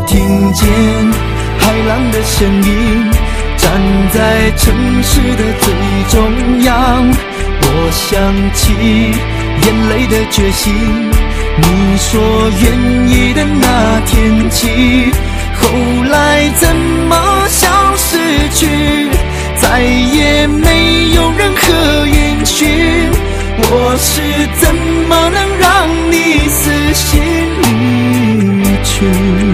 听见海浪的声音，站在城市的最中央。我想起眼泪的决心，你说愿意的那天起，后来怎么消失去，再也没有任何音讯。我是怎么能让你死心离去？